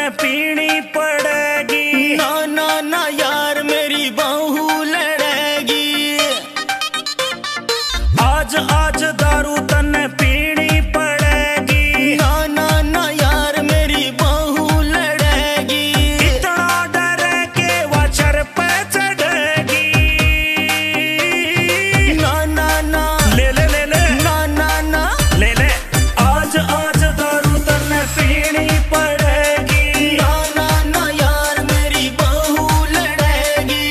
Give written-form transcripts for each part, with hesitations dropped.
पीनी पड़ेगी। ना ना ना यार मेरी बहू लड़ेगी। आज आज दारू तन्ने पीनी पड़ेगी। ना ना ना यार मेरी बहू लड़ेगी। इतना डरे के वो सर पे चढ़ेगी। ना ना ना ले ले ले ले ना ना ना ले ले आज आज दारू तन्ने पीनी पड़ेगी। ना ना ना यार मेरी बहू लड़ेगी।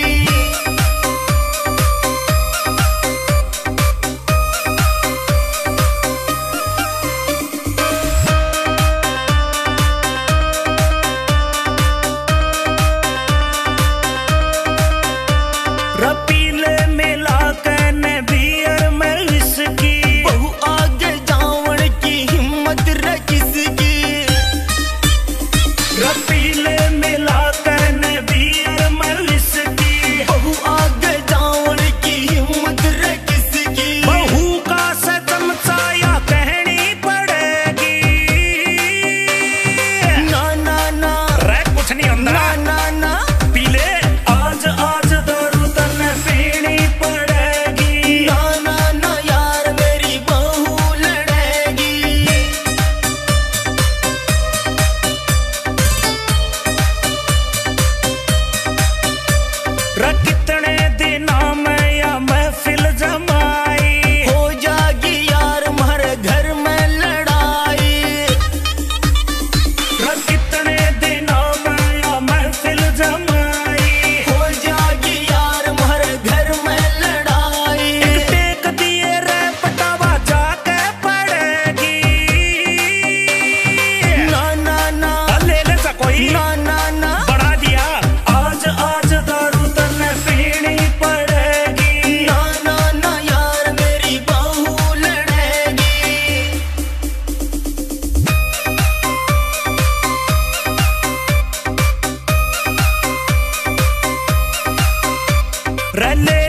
रपीले मिला के बियर में विस्की। बहू आगे जावण की हिम्मत रे किसकी। रपीले मिला के बियर में विस्की। बहू आगे जावण की हिम्मत रे किसकी। बहू का से चमचा या कहनी पड़ेगी। ना ना ना रे कुछ नहीं ना अंदर ना ना पीले आज आज दारू तन्ने पीनी पड़ेगी। ना ना ना यार मेरी बहू लड़ेगी। रे कितने दिनों में या महफिल जमाई। हो जागी यार मारे घर में लड़ाई। रे कितने दिनों में या महफिल जमाई। हो जागी यार मारे घर में लड़ाई। एक टेक दिए रे पटावा जाके पड़ेगी। ना ना ना ले ले सा कोई ना ना ना बढ़ा दिया आज आज दारू तन्ने पीनी पड़ेगी। ना ना ना यार मेरी बहू लड़ेगी। रे ले